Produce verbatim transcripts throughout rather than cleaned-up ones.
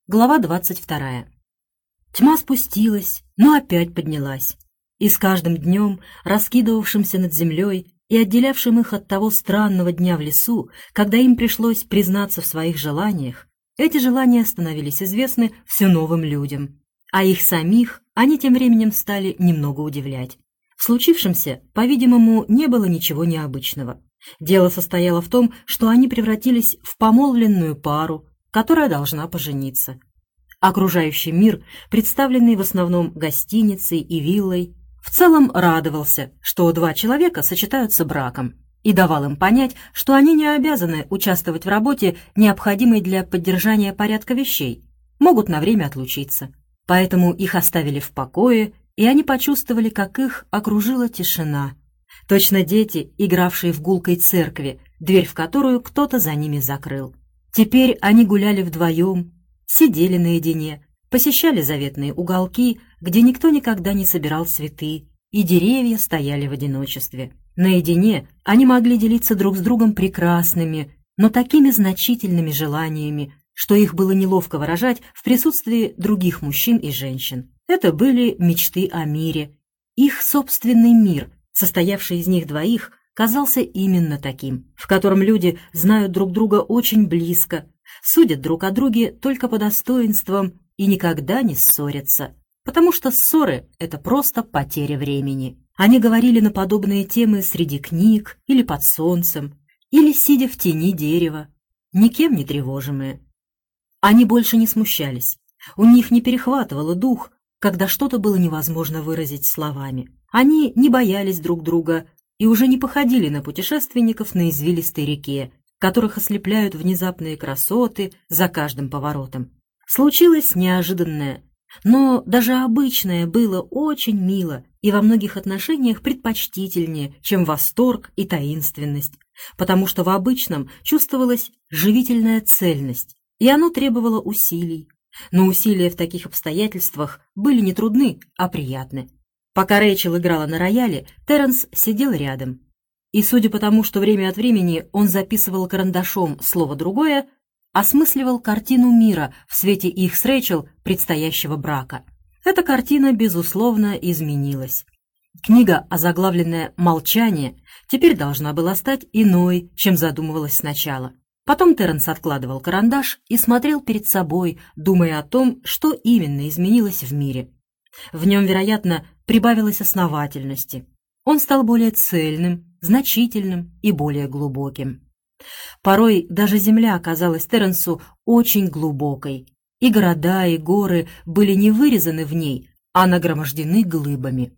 Глава двадцать вторая. Тьма спустилась, но опять поднялась. И с каждым днем, раскидывавшимся над землей и отделявшим их от того странного дня в лесу, когда им пришлось признаться в своих желаниях, эти желания становились известны все новым людям, а их самих они тем временем стали немного удивлять. В случившемся, по-видимому, не было ничего необычного. Дело состояло в том, что они превратились в помолвленную пару, которая должна пожениться. Окружающий мир, представленный в основном гостиницей и виллой, в целом радовался, что два человека сочетаются браком, и давал им понять, что они не обязаны участвовать в работе, необходимой для поддержания порядка вещей, могут на время отлучиться. Поэтому их оставили в покое, и они почувствовали, как их окружила тишина. Точно дети, игравшие в гулкой церкви, дверь в которую кто-то за ними закрыл. Теперь они гуляли вдвоем, сидели наедине, посещали заветные уголки, где никто никогда не собирал цветы, и деревья стояли в одиночестве. Наедине они могли делиться друг с другом прекрасными, но такими значительными желаниями, что их было неловко выражать в присутствии других мужчин и женщин. Это были мечты о мире. Их собственный мир, состоявший из них двоих, казался именно таким, в котором люди знают друг друга очень близко, судят друг о друге только по достоинствам и никогда не ссорятся, потому что ссоры — это просто потеря времени. Они говорили на подобные темы среди книг или под солнцем, или сидя в тени дерева, никем не тревожимые. Они больше не смущались, у них не перехватывало дух, когда что-то было невозможно выразить словами. Они не боялись друг друга и уже не походили на путешественников на извилистой реке, которых ослепляют внезапные красоты за каждым поворотом. Случилось неожиданное, но даже обычное было очень мило и во многих отношениях предпочтительнее, чем восторг и таинственность, потому что в обычном чувствовалась живительная цельность, и оно требовало усилий. Но усилия в таких обстоятельствах были не трудны, а приятны. Пока Рэйчел играла на рояле, Терренс сидел рядом. И, судя по тому, что время от времени он записывал карандашом слово другое, осмысливал картину мира в свете их с Рэйчел предстоящего брака. Эта картина, безусловно, изменилась. Книга, озаглавленная «Молчание», теперь должна была стать иной, чем задумывалась сначала. Потом Терренс откладывал карандаш и смотрел перед собой, думая о том, что именно изменилось в мире. В нем, вероятно, прибавилось основательности. Он стал более цельным, значительным и более глубоким. Порой даже земля казалась Терренсу очень глубокой, и города, и горы были не вырезаны в ней, а нагромождены глыбами.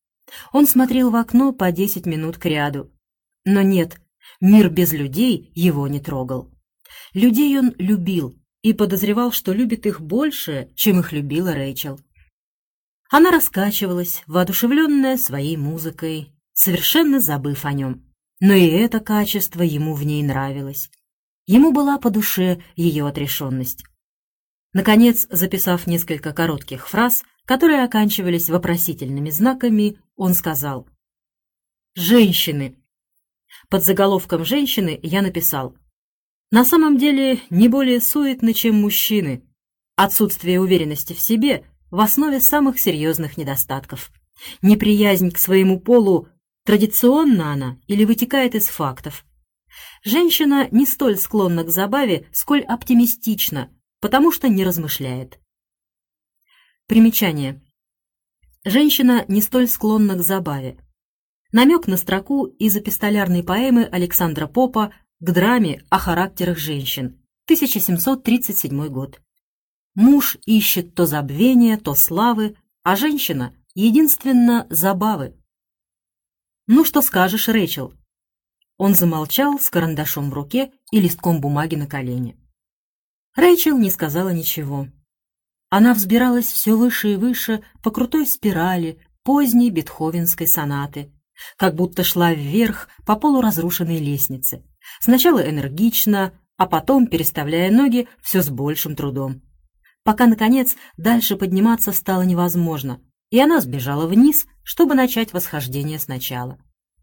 Он смотрел в окно по десять минут кряду. Но нет, мир без людей его не трогал. Людей он любил и подозревал, что любит их больше, чем их любила Рэйчел. Она раскачивалась, воодушевленная своей музыкой, совершенно забыв о нем. Но и это качество ему в ней нравилось. Ему была по душе ее отрешенность. Наконец, записав несколько коротких фраз, которые оканчивались вопросительными знаками, он сказал: «Женщины». Под заголовком «Женщины» я написал: «На самом деле не более суетны, чем мужчины. Отсутствие уверенности в себе в основе самых серьезных недостатков. Неприязнь к своему полу, традиционна она или вытекает из фактов. Женщина не столь склонна к забаве, сколь оптимистична, потому что не размышляет». Примечание. Женщина не столь склонна к забаве. Намек на строку из эпистолярной поэмы Александра Попа к драме о характерах женщин, тысяча семьсот тридцать седьмой год. Муж ищет то забвения, то славы, а женщина — единственно забавы. «Ну, что скажешь, Рэйчел?» Он замолчал с карандашом в руке и листком бумаги на колене. Рэйчел не сказала ничего. Она взбиралась все выше и выше по крутой спирали поздней бетховенской сонаты, как будто шла вверх по полуразрушенной лестнице, сначала энергично, а потом, переставляя ноги, все с большим трудом. Пока, наконец, дальше подниматься стало невозможно, и она сбежала вниз, чтобы начать восхождение сначала.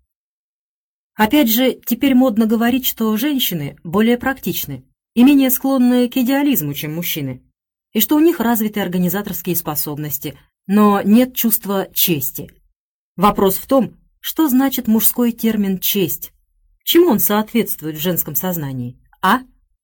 Опять же, теперь модно говорить, что женщины более практичны и менее склонны к идеализму, чем мужчины. и что у них развиты организаторские способности, но нет чувства чести. Вопрос в том, что значит мужской термин «честь», чему он соответствует в женском сознании, а?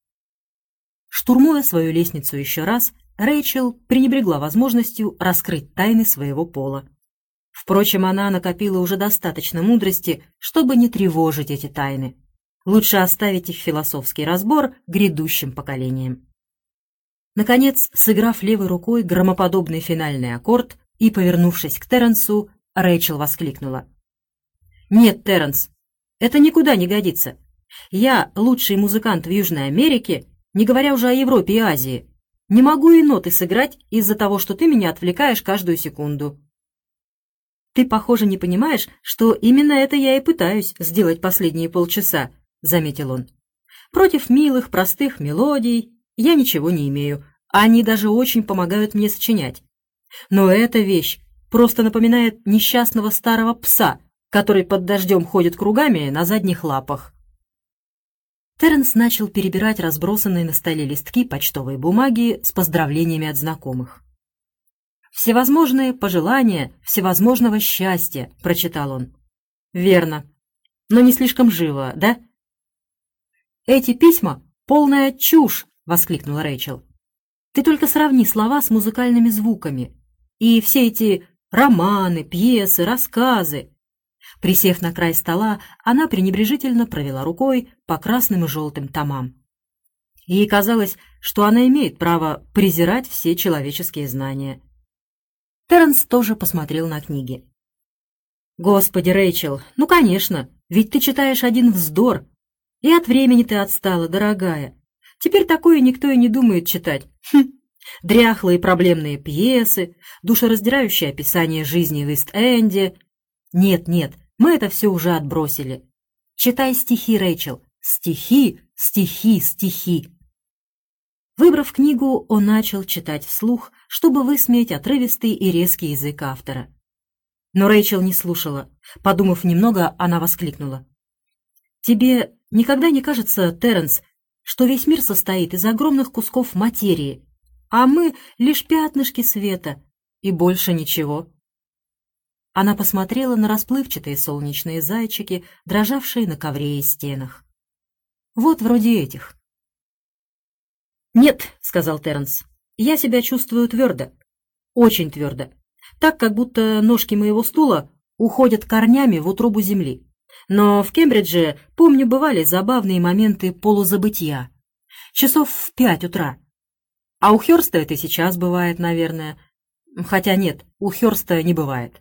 Штурмуя свою лестницу еще раз, Рэйчел пренебрегла возможностью раскрыть тайны своего пола. Впрочем, она накопила уже достаточно мудрости, чтобы не тревожить эти тайны. Лучше оставить их философский разбор грядущим поколениям. Наконец, сыграв левой рукой громоподобный финальный аккорд и повернувшись к Терренсу, Рэйчел воскликнула. «Нет, Терренс, это никуда не годится. Я лучший музыкант в Южной Америке, не говоря уже о Европе и Азии. Не могу и ноты сыграть из-за того, что ты меня отвлекаешь каждую секунду». «Ты, похоже, не понимаешь, что именно это я и пытаюсь сделать последние полчаса», — заметил он. «Против милых, простых мелодий я ничего не имею. Они даже очень помогают мне сочинять. Но эта вещь просто напоминает несчастного старого пса, который под дождем ходит кругами на задних лапах». Терренс начал перебирать разбросанные на столе листки почтовой бумаги с поздравлениями от знакомых. «Всевозможные пожелания всевозможного счастья», — прочитал он. «Верно. Но не слишком живо, да?» «Эти письма — полная чушь», — воскликнула Рэйчел. «Ты только сравни слова с музыкальными звуками. И все эти романы, пьесы, рассказы». Присев на край стола, она пренебрежительно провела рукой по красным и желтым томам. Ей казалось, что она имеет право презирать все человеческие знания. Терренс тоже посмотрел на книги. «Господи, Рэйчел, ну, конечно, ведь ты читаешь один вздор. И от времени ты отстала, дорогая. Теперь такое никто и не думает читать. Хм, дряхлые проблемные пьесы, душераздирающее описание жизни в Ист-Энде. Нет, нет, мы это все уже отбросили. Читай стихи, Рэйчел, стихи, стихи, стихи». Выбрав книгу, он начал читать вслух, чтобы высмеять отрывистый и резкий язык автора. Но Рэйчел не слушала. Подумав немного, она воскликнула. «Тебе никогда не кажется, Терренс, что весь мир состоит из огромных кусков материи, а мы лишь пятнышки света и больше ничего?» Она посмотрела на расплывчатые солнечные зайчики, дрожавшие на ковре и стенах. «Вот вроде этих». «Нет», — сказал Терренс, — «я себя чувствую твердо, очень твердо, так, как будто ножки моего стула уходят корнями в утробу земли. Но в Кембридже, помню, бывали забавные моменты полузабытия. Часов в пять утра. А у Хёрста это сейчас бывает, наверное. Хотя нет, у Хёрста не бывает».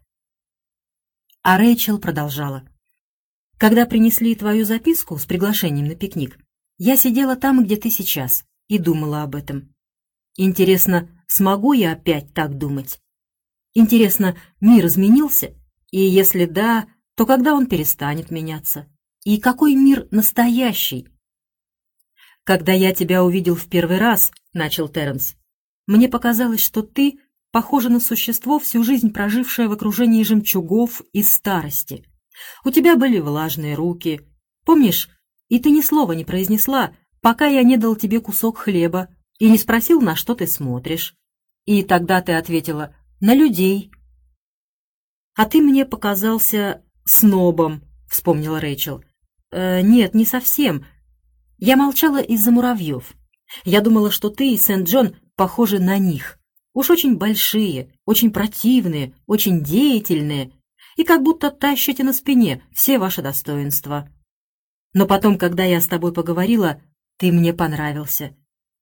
А Рэйчел продолжала. «Когда принесли твою записку с приглашением на пикник, я сидела там, где ты сейчас, и думала об этом. Интересно, смогу я опять так думать? Интересно, мир изменился? И если да, то когда он перестанет меняться? И какой мир настоящий?» «Когда я тебя увидел в первый раз, — начал Терренс, — мне показалось, что ты похожа на существо, всю жизнь прожившее в окружении жемчугов и старости. У тебя были влажные руки. Помнишь, и ты ни слова не произнесла, пока я не дал тебе кусок хлеба и не спросил, на что ты смотришь. И тогда ты ответила: на людей». «А ты мне показался снобом», — вспомнила Рэйчел. «Э, «Нет, не совсем. Я молчала из-за муравьев. Я думала, что ты и Сент-Джон похожи на них. Уж очень большие, очень противные, очень деятельные, и как будто тащите на спине все ваши достоинства. Но потом, когда я с тобой поговорила, ты мне понравился».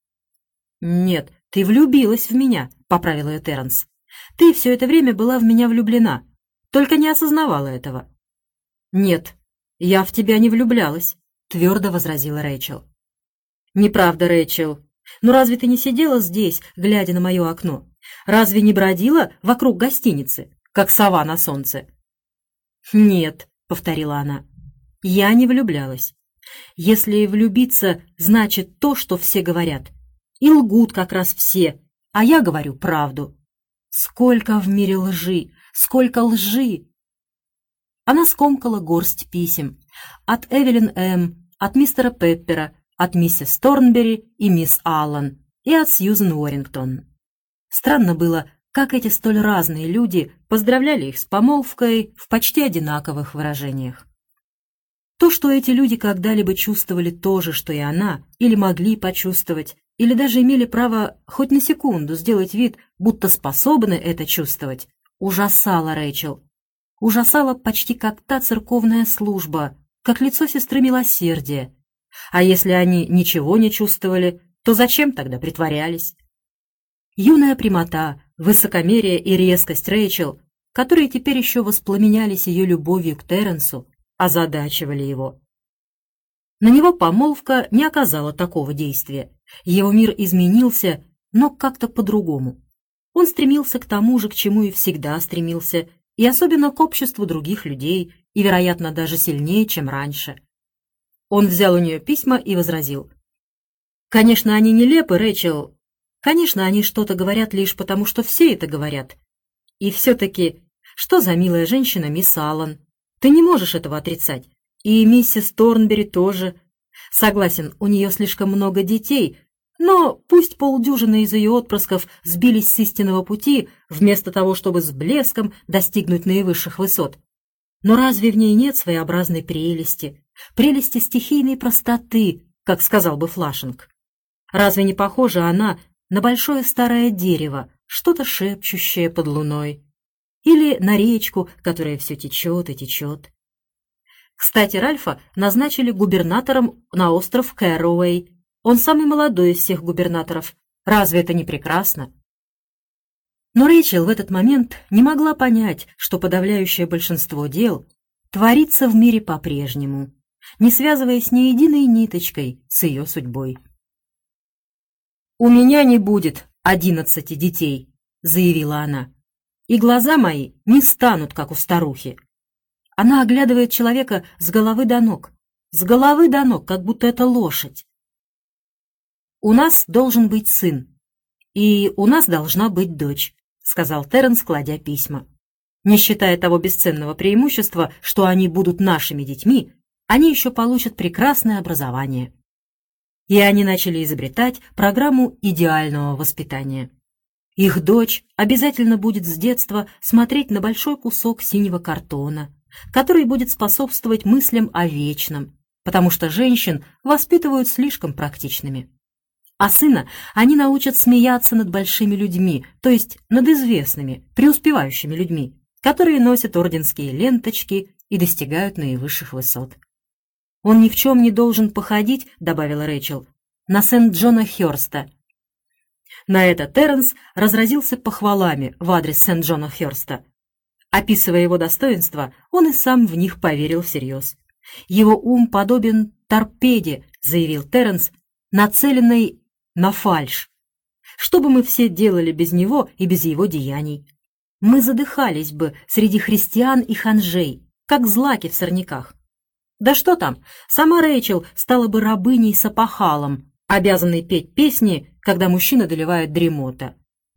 «Нет, ты влюбилась в меня», — поправил ее Терренс. «Ты все это время была в меня влюблена, только не осознавала этого». «Нет, я в тебя не влюблялась», — твердо возразила Рэйчел. «Неправда, Рэйчел. Ну разве ты не сидела здесь, глядя на мое окно? Разве не бродила вокруг гостиницы, как сова на солнце?» «Нет», — повторила она, — «я не влюблялась. Если влюбиться значит то, что все говорят, и лгут как раз все, а я говорю правду. Сколько в мире лжи, сколько лжи!» Она скомкала горсть писем от Эвелин М., от мистера Пеппера, от миссис Торнбери и мисс Аллан, и от Сьюзен Уоррингтон. Странно было, как эти столь разные люди поздравляли их с помолвкой в почти одинаковых выражениях. То, что эти люди когда-либо чувствовали то же, что и она, или могли почувствовать, или даже имели право хоть на секунду сделать вид, будто способны это чувствовать, ужасало Рэйчел. Ужасало почти как та церковная служба, как лицо сестры милосердия. А если они ничего не чувствовали, то зачем тогда притворялись? Юная прямота, высокомерие и резкость Рэйчел, которые теперь еще воспламенялись ее любовью к Терренсу, озадачивали его. На него помолвка не оказала такого действия. Его мир изменился, но как-то по-другому. Он стремился к тому же, к чему и всегда стремился, и особенно к обществу других людей, и, вероятно, даже сильнее, чем раньше. Он взял у нее письма и возразил. «Конечно, они нелепы, Рэйчел. Конечно, они что-то говорят лишь потому, что все это говорят. И все-таки, что за милая женщина мисс Аллан? Ты не можешь этого отрицать. И миссис Торнбери тоже. Согласен, у нее слишком много детей, но пусть полдюжины из ее отпрысков сбились с истинного пути, вместо того, чтобы с блеском достигнуть наивысших высот. Но разве в ней нет своеобразной прелести, прелести стихийной простоты, как сказал бы Флашинг? Разве не похожа она на большое старое дерево, что-то шепчущее под луной? Или на речку, которая все течет и течет? Кстати, Ральфа назначили губернатором на остров Кэрроуэй. Он самый молодой из всех губернаторов. Разве это не прекрасно? Но Рэйчел в этот момент не могла понять, что подавляющее большинство дел творится в мире по-прежнему, не связываясь ни единой ниточкой с ее судьбой. «У меня не будет одиннадцати детей», — заявила она, «и глаза мои не станут, как у старухи». Она оглядывает человека с головы до ног, с головы до ног, как будто это лошадь. «У нас должен быть сын, и у нас должна быть дочь», — сказал Терренс, кладя письма. «Не считая того бесценного преимущества, что они будут нашими детьми, они еще получат прекрасное образование». И они начали изобретать программу идеального воспитания. Их дочь обязательно будет с детства смотреть на большой кусок синего картона, который будет способствовать мыслям о вечном, потому что женщин воспитывают слишком практичными. А сына они научат смеяться над большими людьми, то есть над известными, преуспевающими людьми, которые носят орденские ленточки и достигают наивысших высот. «Он ни в чем не должен походить», — добавила Рэйчел, — «на Сент-Джона Хёрста». На это Терренс разразился похвалами в адрес Сент-Джона Хёрста. Описывая его достоинства, он и сам в них поверил всерьез. «Его ум подобен торпеде», — заявил Терренс, нацеленной на фальшь. «Что бы мы все делали без него и без его деяний? Мы задыхались бы среди христиан и ханжей, как злаки в сорняках. Да что там, сама Рэйчел стала бы рабыней с опахалом, обязанной петь песни, когда мужчина доливает дремота».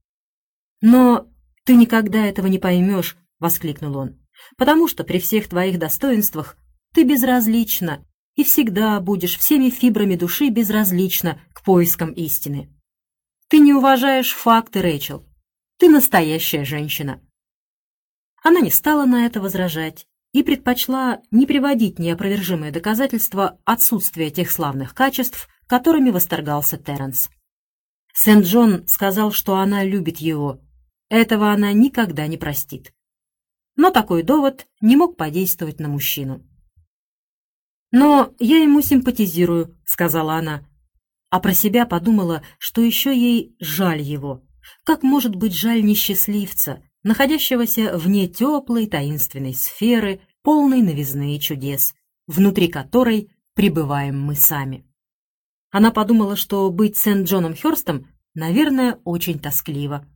«Но ты никогда этого не поймешь», — воскликнул он, «потому что при всех твоих достоинствах ты безразлична и всегда будешь всеми фибрами души безразлична к поискам истины. Ты не уважаешь факты, Рэйчел. Ты настоящая женщина». Она не стала на это возражать и предпочла не приводить неопровержимые доказательства отсутствия тех славных качеств, которыми восторгался Терренс. Сент-Джон сказал, что она любит его. Этого она никогда не простит. Но такой довод не мог подействовать на мужчину. «Но я ему симпатизирую», — сказала она. А про себя подумала, что еще ей жаль его. Как может быть жаль несчастливца, находящегося вне теплой таинственной сферы, полной новизны и чудес, внутри которой пребываем мы сами. Она подумала, что быть Сент-Джоном Хёрстом, наверное, очень тоскливо.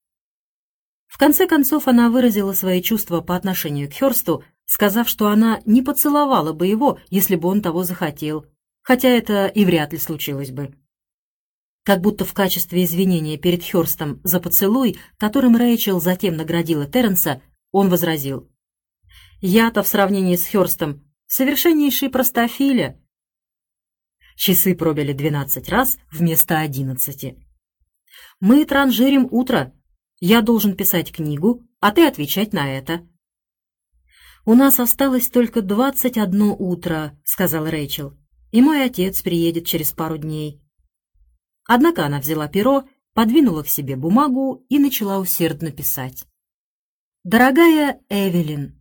В конце концов, она выразила свои чувства по отношению к Хёрсту, сказав, что она не поцеловала бы его, если бы он того захотел, хотя это и вряд ли случилось бы. Как будто в качестве извинения перед Хёрстом за поцелуй, которым Рэйчел затем наградила Терренса, он возразил: «Я-то в сравнении с Хёрстом совершеннейший простофиля». Часы пробили двенадцать раз вместо одиннадцати. Мы транжирим утро. Я должен писать книгу, а ты отвечать на это». «У нас осталось только двадцать одно утро», — сказал Рэйчел, «и мой отец приедет через пару дней». Однако она взяла перо, подвинула к себе бумагу и начала усердно писать. «Дорогая Эвелин».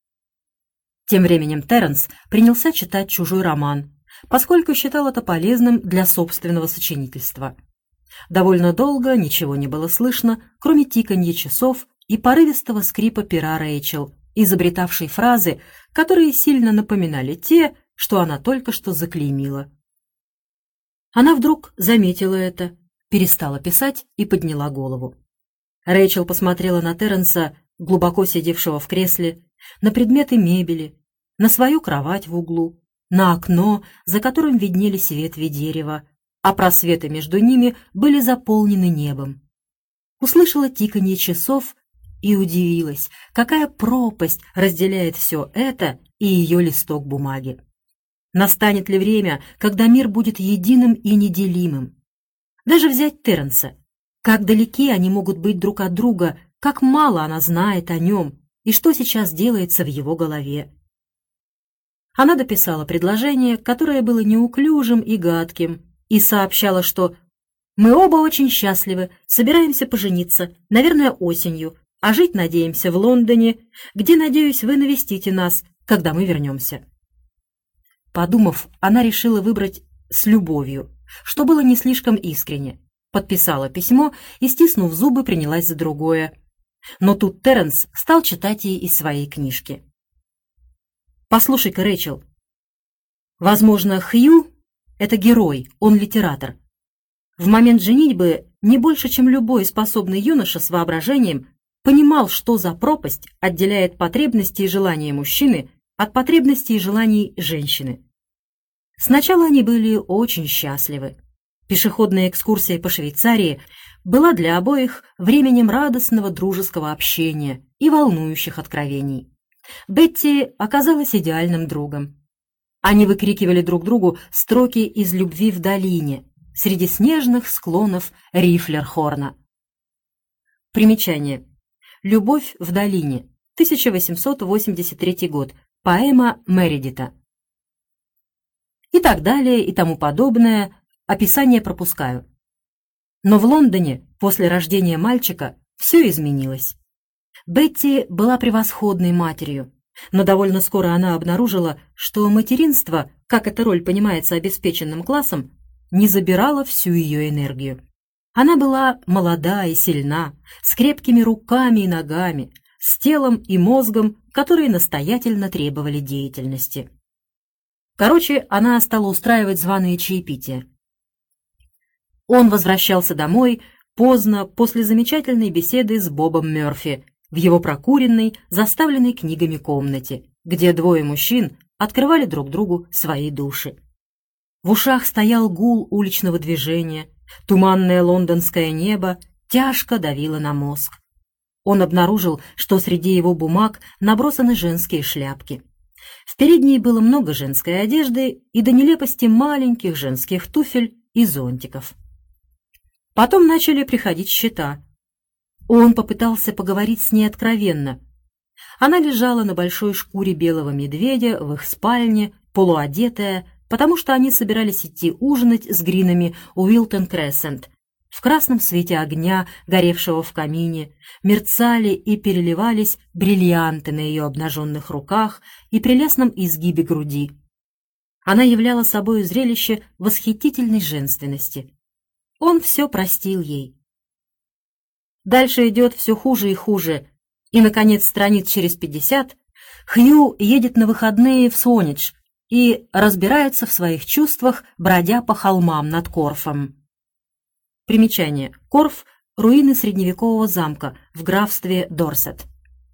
Тем временем Терренс принялся читать чужой роман, поскольку считал это полезным для собственного сочинительства. Довольно долго ничего не было слышно, кроме тиканья часов и порывистого скрипа пера Рэйчел, изобретавшей фразы, которые сильно напоминали те, что она только что заклеймила. Она вдруг заметила это, перестала писать и подняла голову. Рэйчел посмотрела на Терренса, глубоко сидевшего в кресле, на предметы мебели, на свою кровать в углу, на окно, за которым виднелись ветви дерева, а просветы между ними были заполнены небом. Услышала тиканье часов и удивилась, какая пропасть разделяет все это и ее листок бумаги. Настанет ли время, когда мир будет единым и неделимым? Даже взять Терренса. Как далеки они могут быть друг от друга, как мало она знает о нем и что сейчас делается в его голове. Она дописала предложение, которое было неуклюжим и гадким, и сообщала, что «мы оба очень счастливы, собираемся пожениться, наверное, осенью, а жить надеемся в Лондоне, где, надеюсь, вы навестите нас, когда мы вернемся». Подумав, она решила выбрать «с любовью», что было не слишком искренне, подписала письмо и, стиснув зубы, принялась за другое. Но тут Терренс стал читать ей из своей книжки. «Послушай-ка, Рэйчел, возможно, Хью — это герой, он литератор. В момент женитьбы не больше, чем любой способный юноша с воображением понимал, что за пропасть отделяет потребности и желания мужчины от потребностей и желаний женщины. Сначала они были очень счастливы. Пешеходная экскурсия по Швейцарии была для обоих временем радостного дружеского общения и волнующих откровений. Бетти оказалась идеальным другом. Они выкрикивали друг другу строки из «Любви в долине» среди снежных склонов Рифлерхорна. Примечание. «Любовь в долине», тысяча восемьсот восемьдесят третий год, поэма Мередита. И так далее, и тому подобное, описание пропускаю. Но в Лондоне, после рождения мальчика, все изменилось. Бетти была превосходной матерью, но довольно скоро она обнаружила, что материнство, как эта роль понимается обеспеченным классом, не забирало всю ее энергию. Она была молода и сильна, с крепкими руками и ногами, с телом и мозгом, которые настоятельно требовали деятельности. Короче, она стала устраивать званые чаепития. Он возвращался домой поздно, после замечательной беседы с Бобом Мёрфи в его прокуренной, заставленной книгами комнате, где двое мужчин открывали друг другу свои души. В ушах стоял гул уличного движения, туманное лондонское небо тяжко давило на мозг. Он обнаружил, что среди его бумаг набросаны женские шляпки. В передней было много женской одежды и до нелепости маленьких женских туфель и зонтиков. Потом начали приходить счета. Он попытался поговорить с ней откровенно. Она лежала на большой шкуре белого медведя в их спальне, полуодетая, потому что они собирались идти ужинать с Гринами у Уилтон-Крессент. В красном свете огня, горевшего в камине, мерцали и переливались бриллианты на ее обнаженных руках и прелестном изгибе груди. Она являла собой зрелище восхитительной женственности. Он все простил ей. Дальше идет все хуже и хуже, и, наконец, страниц через пятьдесят, Хью едет на выходные в Свонидж и разбирается в своих чувствах, бродя по холмам над Корфом. Примечание. Корф — руины средневекового замка в графстве Дорсет.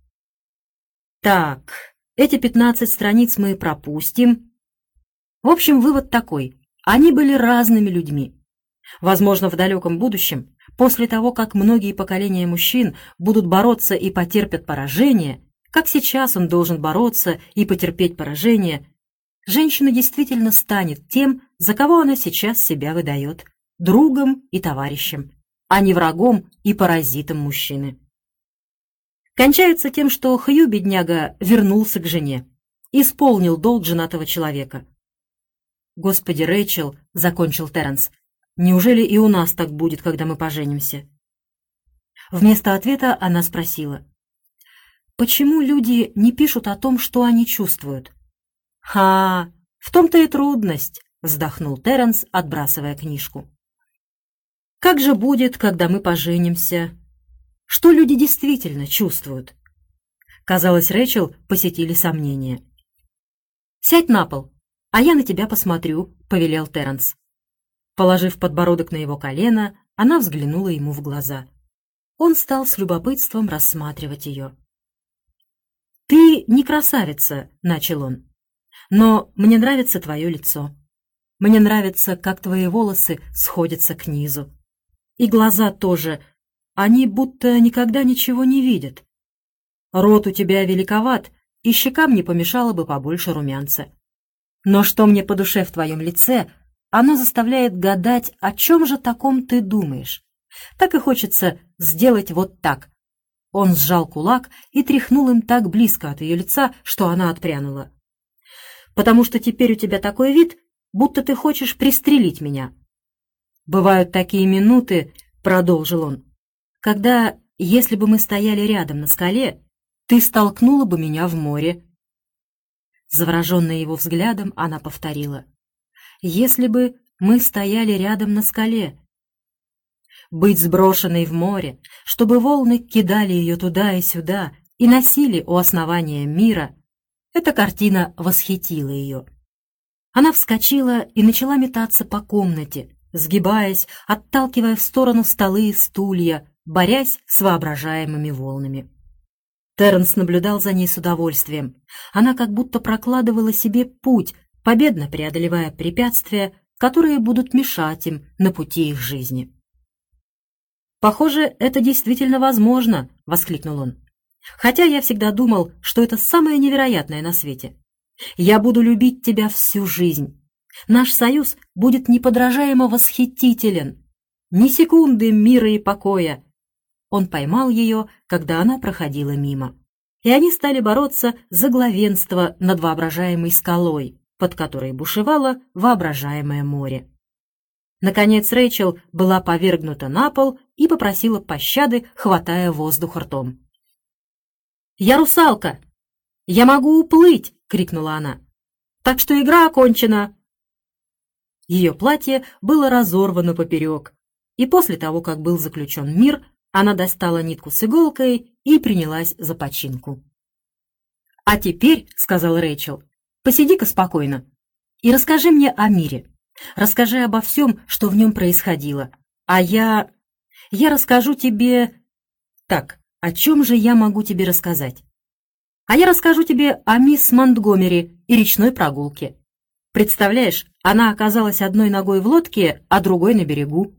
Так, эти пятнадцать страниц мы пропустим. В общем, вывод такой. Они были разными людьми. Возможно, в далеком будущем, после того, как многие поколения мужчин будут бороться и потерпят поражение, как сейчас он должен бороться и потерпеть поражение, женщина действительно станет тем, за кого она сейчас себя выдает, другом и товарищем. а не врагом и паразитом мужчины. Кончается тем, что Хью, бедняга, вернулся к жене, исполнил долг женатого человека. «Господи, Рэйчел», — закончил Терренс, — «неужели и у нас так будет, когда мы поженимся?» Вместо ответа она спросила: «Почему люди не пишут о том, что они чувствуют?» «Ха, в том-то и трудность», — вздохнул Терренс, отбрасывая книжку. «Как же будет, когда мы поженимся? Что люди действительно чувствуют?» Казалось, Рэйчел посетили сомнения. «Сядь на пол, а я на тебя посмотрю», — повелел Терренс. Положив подбородок на его колено, она взглянула ему в глаза. Он стал с любопытством рассматривать ее. «Ты не красавица», — начал он, — «но мне нравится твое лицо. Мне нравится, как твои волосы сходятся к низу. И глаза тоже, они будто никогда ничего не видят. Рот у тебя великоват, и щекам не помешало бы побольше румянца. Но что мне по душе в твоем лице, оно заставляет гадать, о чем же таком ты думаешь. Так и хочется сделать вот так». Он сжал кулак и тряхнул им так близко от ее лица, что она отпрянула. «Потому что теперь у тебя такой вид, будто ты хочешь пристрелить меня. Бывают такие минуты, — продолжил он, — когда, если бы мы стояли рядом на скале, ты столкнула бы меня в море». Завороженная его взглядом, она повторила: «Если бы мы стояли рядом на скале». Быть сброшенной в море, чтобы волны кидали ее туда и сюда и носили у основания мира, эта картина восхитила ее. Она вскочила и начала метаться по комнате, сгибаясь, отталкивая в сторону столы и стулья, борясь с воображаемыми волнами. Терренс наблюдал за ней с удовольствием. Она как будто прокладывала себе путь, победно преодолевая препятствия, которые будут мешать им на пути их жизни. «Похоже, это действительно возможно», — воскликнул он. «Хотя я всегда думал, что это самое невероятное на свете. Я буду любить тебя всю жизнь. Наш союз будет неподражаемо восхитителен. Ни секунды мира и покоя». Он поймал ее, когда она проходила мимо. И они стали бороться за главенство над воображаемой скалой, под которой бушевало воображаемое море. Наконец Рэйчел была повергнута на пол и попросила пощады, хватая воздух ртом. «Я русалка! Я могу уплыть!» — крикнула она. «Так что игра окончена!» Ее платье было разорвано поперек, и после того, как был заключен мир, она достала нитку с иголкой и принялась за починку. «А теперь, — сказал Рэйчел, — посиди-ка спокойно и расскажи мне о мире. Расскажи обо всем, что в нем происходило. А я... я расскажу тебе... Так, о чем же я могу тебе рассказать? А я расскажу тебе о мисс Монтгомери и речной прогулке. Представляешь, она оказалась одной ногой в лодке, а другой на берегу».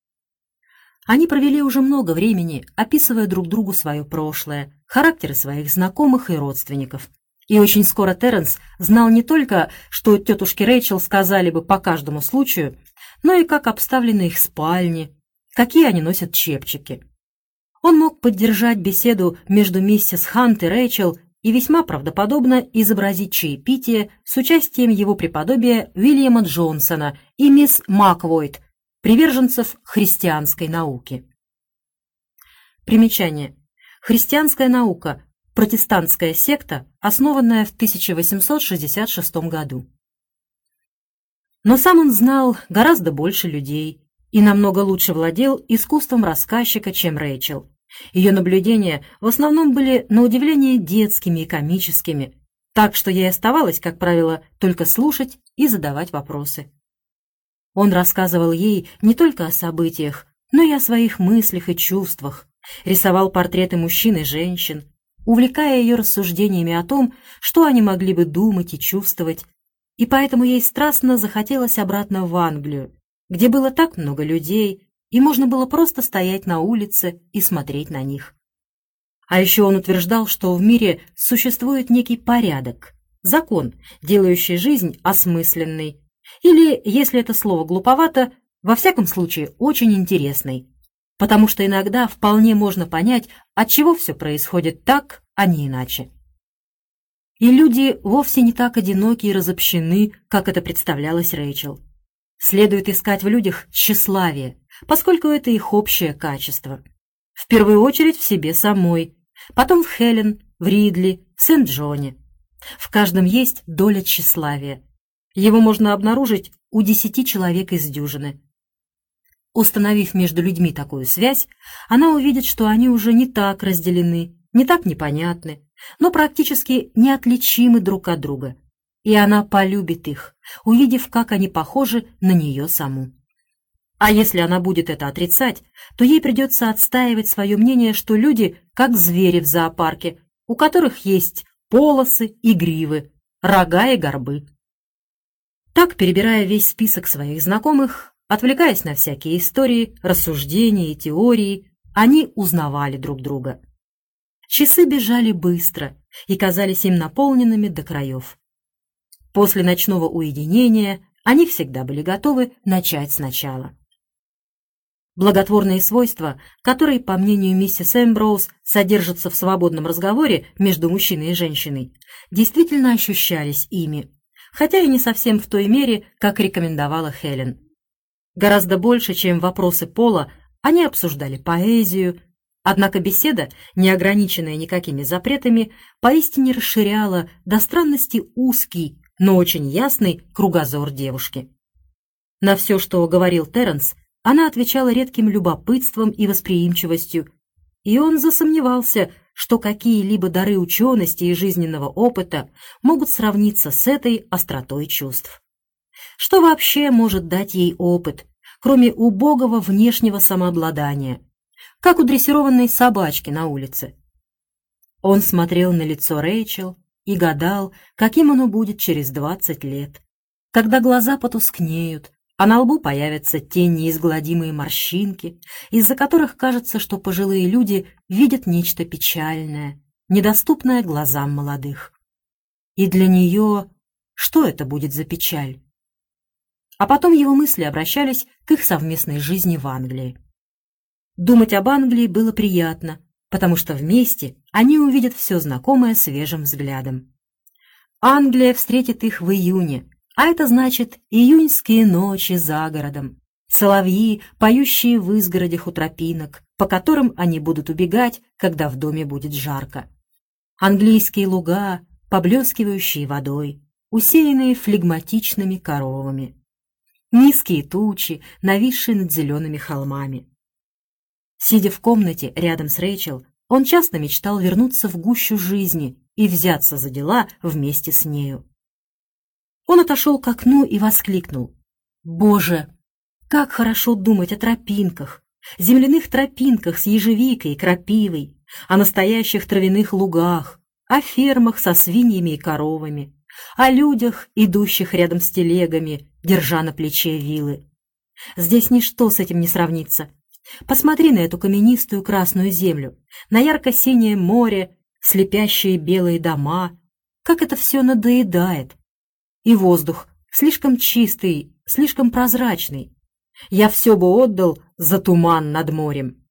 Они провели уже много времени, описывая друг другу свое прошлое, характеры своих знакомых и родственников. И очень скоро Терренс знал не только, что тетушке Рэйчел сказали бы по каждому случаю, но и как обставлены их спальни, какие они носят чепчики. Он мог поддержать беседу между миссис Хант и Рэйчел и весьма правдоподобно изобразить чаепитие с участием его преподобия Уильяма Джонсона и мисс Маквойт, приверженцев христианской науки. Примечание. Христианская наука – протестантская секта, основанная в тысяча восемьсот шестьдесят шестом году. Но сам он знал гораздо больше людей и намного лучше владел искусством рассказчика, чем Рэйчел. Ее наблюдения в основном были на удивление детскими и комическими, так что ей оставалось, как правило, только слушать и задавать вопросы. Он рассказывал ей не только о событиях, но и о своих мыслях и чувствах, рисовал портреты мужчин и женщин, увлекая ее рассуждениями о том, что они могли бы думать и чувствовать, и поэтому ей страстно захотелось обратно в Англию, где было так много людей, и можно было просто стоять на улице и смотреть на них. А еще он утверждал, что в мире существует некий порядок, закон, делающий жизнь осмысленной, или, если это слово глуповато, во всяком случае очень интересной. потому что иногда вполне можно понять, отчего все происходит так, а не иначе. И люди вовсе не так одиноки и разобщены, как это представлялось Рэйчел. Следует искать в людях тщеславие, поскольку это их общее качество. В первую очередь в себе самой, потом в Хелен, в Ридли, в Сент-Джоне. В каждом есть доля тщеславия. Его можно обнаружить у десяти человек из дюжины. Установив между людьми такую связь, она увидит, что они уже не так разделены, не так непонятны, но практически неотличимы друг от друга. И она полюбит их, увидев, как они похожи на нее саму. А если она будет это отрицать, то ей придется отстаивать свое мнение, что люди как звери в зоопарке, у которых есть полосы и гривы, рога и горбы. Так, перебирая весь список своих знакомых, отвлекаясь на всякие истории, рассуждения и теории, они узнавали друг друга. Часы бежали быстро и казались им наполненными до краев. После ночного уединения они всегда были готовы начать сначала. Благотворные свойства, которые, по мнению миссис Эмброуз, содержатся в свободном разговоре между мужчиной и женщиной, действительно ощущались ими, хотя и не совсем в той мере, как рекомендовала Хелен. Гораздо больше, чем вопросы пола, они обсуждали поэзию, однако беседа, не ограниченная никакими запретами, поистине расширяла до странности узкий, но очень ясный кругозор девушки. На все, что говорил Терренс, она отвечала редким любопытством и восприимчивостью, и он засомневался, что какие-либо дары учености и жизненного опыта могут сравниться с этой остротой чувств. Что вообще может дать ей опыт, кроме убогого внешнего самообладания, как у дрессированной собачки на улице? Он смотрел на лицо Рэйчел и гадал, каким оно будет через двадцать лет, когда глаза потускнеют, а на лбу появятся те неизгладимые морщинки, из-за которых кажется, что пожилые люди видят нечто печальное, недоступное глазам молодых. И для нее что это будет за печаль? А потом его мысли обращались к их совместной жизни в Англии. Думать об Англии было приятно, потому что вместе они увидят все знакомое свежим взглядом. Англия встретит их в июне, а это значит июньские ночи за городом, соловьи, поющие в изгородях у тропинок, по которым они будут убегать, когда в доме будет жарко. Английские луга, поблескивающие водой, усеянные флегматичными коровами. Низкие тучи, нависшие над зелеными холмами. Сидя в комнате рядом с Рэйчел, он часто мечтал вернуться в гущу жизни и взяться за дела вместе с нею. Он отошел к окну и воскликнул: «Боже, как хорошо думать о тропинках, земляных тропинках с ежевикой и крапивой, о настоящих травяных лугах, о фермах со свиньями и коровами, о людях, идущих рядом с телегами, держа на плече вилы. Здесь ничто с этим не сравнится. Посмотри на эту каменистую красную землю, на ярко-синее море, слепящие белые дома. Как это все надоедает! И воздух слишком чистый, слишком прозрачный. Я все бы отдал за туман над морем».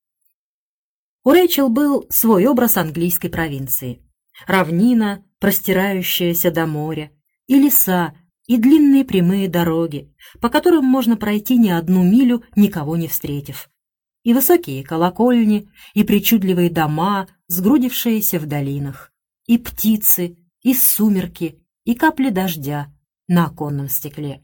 У Рэйчел был свой образ английской провинции. Равнина, простирающаяся до моря, и леса, и длинные прямые дороги, по которым можно пройти не одну милю, никого не встретив, и высокие колокольни, и причудливые дома, сгрудившиеся в долинах, и птицы, и сумерки, и капли дождя на оконном стекле.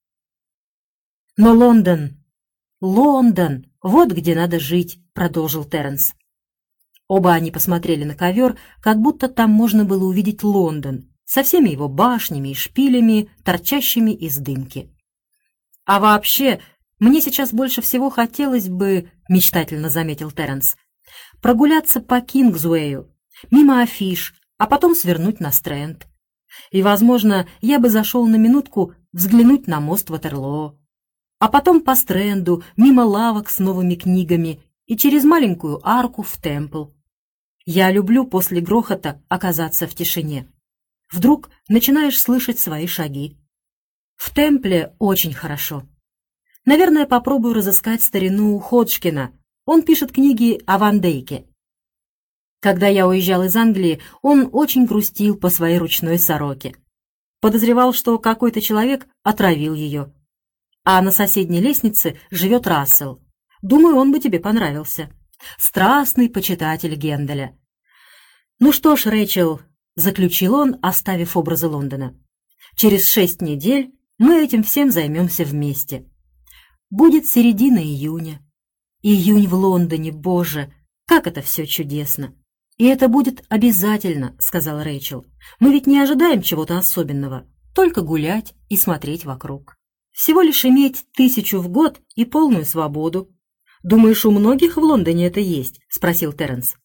«Но Лондон, Лондон, вот где надо жить», — продолжил Терренс. Оба они посмотрели на ковер, как будто там можно было увидеть Лондон со всеми его башнями и шпилями, торчащими из дымки. «А вообще, мне сейчас больше всего хотелось бы, — мечтательно заметил Терренс, — прогуляться по Кингсуэю, мимо афиш, а потом свернуть на Стрэнд. И, возможно, я бы зашел на минутку взглянуть на мост Ватерлоо, а потом по Стрэнду, мимо лавок с новыми книгами и через маленькую арку в Темпл. Я люблю после грохота оказаться в тишине. Вдруг начинаешь слышать свои шаги. В Темпле очень хорошо. Наверное, попробую разыскать старину у Ходжкина, Он пишет книги о Ван Дейке. Когда я уезжал из Англии, он очень грустил по своей ручной сороке. Подозревал, что какой-то человек отравил ее. А на соседней лестнице живет Рассел. Думаю, он бы тебе понравился. Страстный почитатель Генделя. Ну что ж, Рэйчел, заключил он, оставив образы Лондона. Через шесть недель мы этим всем займемся вместе. Будет середина июня. Июнь в Лондоне, боже, как это все чудесно. «И это будет обязательно», — сказала Рэйчел. «Мы ведь не ожидаем чего-то особенного, только гулять и смотреть вокруг. Всего лишь иметь тысячу в год и полную свободу. Думаешь, у многих в Лондоне это есть?» — спросил Терренс.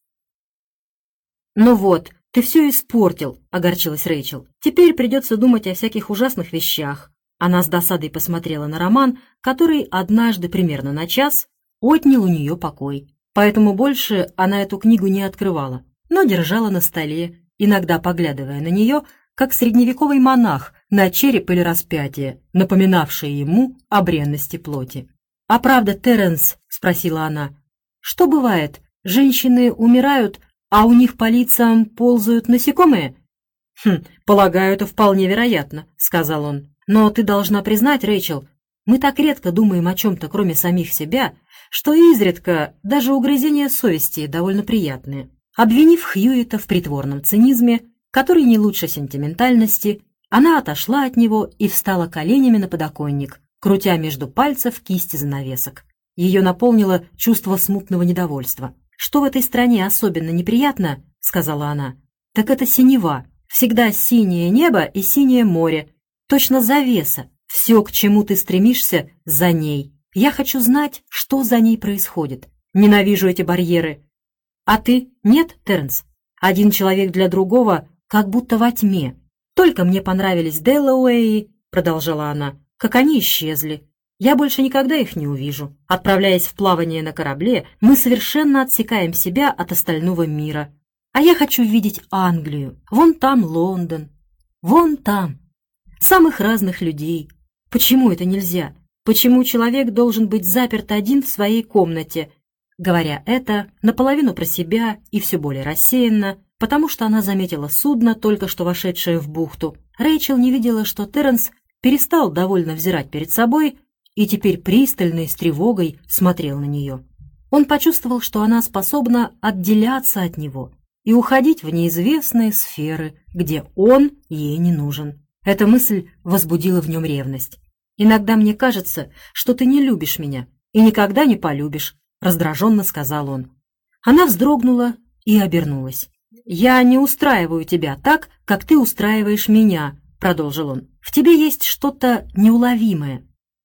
«Ну вот, ты все испортил», — огорчилась Рэйчел. «Теперь придется думать о всяких ужасных вещах». Она с досадой посмотрела на роман, который однажды примерно на час отнял у нее покой. Поэтому больше она эту книгу не открывала, но держала на столе, иногда поглядывая на нее, как средневековый монах на череп или распятие, напоминавший ему о бренности плоти. «А правда, Терренс?» — спросила она. «Что бывает? Женщины умирают, а у них по лицам ползают насекомые?» «Хм, полагаю, это вполне вероятно», — сказал он. «Но ты должна признать, Рэйчел, мы так редко думаем о чем-то, кроме самих себя, что изредка даже угрызения совести довольно приятные». Обвинив Хьюита в притворном цинизме, который не лучше сентиментальности, она отошла от него и встала коленями на подоконник, крутя между пальцев кисти занавесок. Ее наполнило чувство смутного недовольства. «Что в этой стране особенно неприятно, — сказала она, — так это синева. Всегда синее небо и синее море. Точно завеса. Все, к чему ты стремишься, за ней. Я хочу знать, что за ней происходит. Ненавижу эти барьеры. А ты? Нет, Терренс? Один человек для другого, как будто во тьме. Только мне понравились Дэллоуэи, — продолжала она, — как они исчезли. Я больше никогда их не увижу. Отправляясь в плавание на корабле, мы совершенно отсекаем себя от остального мира. А я хочу видеть Англию. Вон там Лондон. Вон там. Самых разных людей. Почему это нельзя? Почему человек должен быть заперт один в своей комнате?» Говоря это, наполовину про себя и все более рассеянно, потому что она заметила судно, только что вошедшее в бухту, Рэйчел не видела, что Терренс перестал довольно взирать перед собой и теперь пристально и с тревогой смотрел на нее. Он почувствовал, что она способна отделяться от него и уходить в неизвестные сферы, где он ей не нужен. Эта мысль возбудила в нем ревность. «Иногда мне кажется, что ты не любишь меня и никогда не полюбишь», — раздраженно сказал он. Она вздрогнула и обернулась. «Я не устраиваю тебя так, как ты устраиваешь меня», — продолжил он. «В тебе есть что-то неуловимое.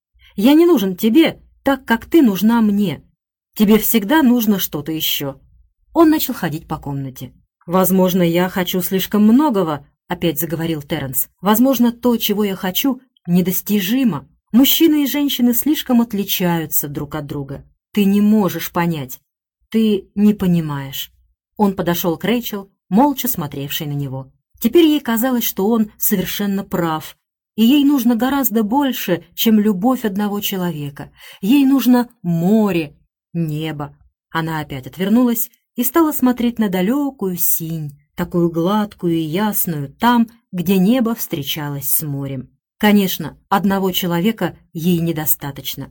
Я не нужен тебе так, как ты нужна мне. Тебе всегда нужно что-то еще». Он начал ходить по комнате. «Возможно, я хочу слишком многого», — опять заговорил Терренс. «Возможно, то, чего я хочу, недостижимо. Мужчины и женщины слишком отличаются друг от друга. Ты не можешь понять. Ты не понимаешь». Он подошел к Рэйчел, молча смотревшей на него. Теперь ей казалось, что он совершенно прав, и ей нужно гораздо больше, чем любовь одного человека. Ей нужно море, небо. Она опять отвернулась и стала смотреть на далекую синь, такую гладкую и ясную, там, где небо встречалось с морем. Конечно, одного человека ей недостаточно.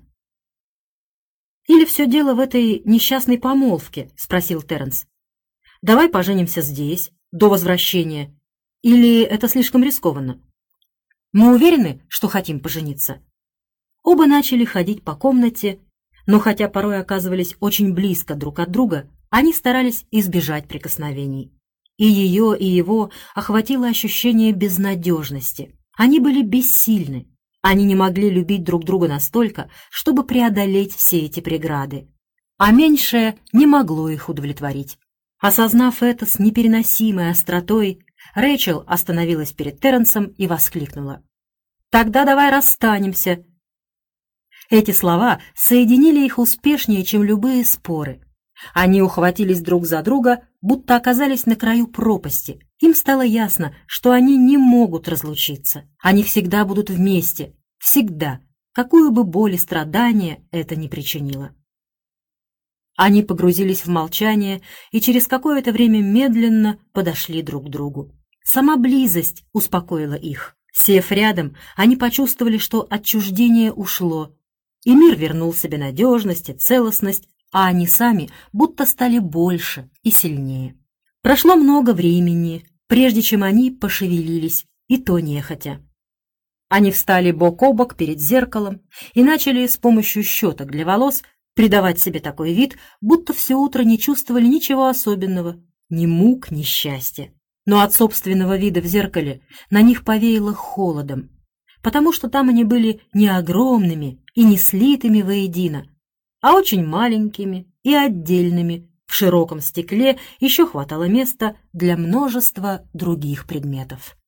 «Или все дело в этой несчастной помолвке?» — спросил Терренс. «Давай поженимся здесь, до возвращения. Или это слишком рискованно? Мы уверены, что хотим пожениться?» Оба начали ходить по комнате, но хотя порой оказывались очень близко друг от друга, они старались избежать прикосновений. И ее, и его охватило ощущение безнадежности. Они были бессильны. Они не могли любить друг друга настолько, чтобы преодолеть все эти преграды. А меньшее не могло их удовлетворить. Осознав это с непереносимой остротой, Рэйчел остановилась перед Терренсом и воскликнула: «Тогда давай расстанемся». Эти слова соединили их успешнее, чем любые споры. Они ухватились друг за друга, будто оказались на краю пропасти. Им стало ясно, что они не могут разлучиться. Они всегда будут вместе. Всегда. Какую бы боль и страдания это ни причинило. Они погрузились в молчание и через какое-то время медленно подошли друг к другу. Сама близость успокоила их. Сев рядом, они почувствовали, что отчуждение ушло, и мир вернул себе надежность и целостность, а они сами будто стали больше и сильнее. Прошло много времени, прежде чем они пошевелились, и то нехотя. Они встали бок о бок перед зеркалом и начали с помощью щеток для волос придавать себе такой вид, будто все утро не чувствовали ничего особенного, ни мук, ни счастья. Но от собственного вида в зеркале на них повеяло холодом, потому что там они были не огромными и не слитыми воедино, а очень маленькими и отдельными. В широком стекле еще хватало места для множества других предметов.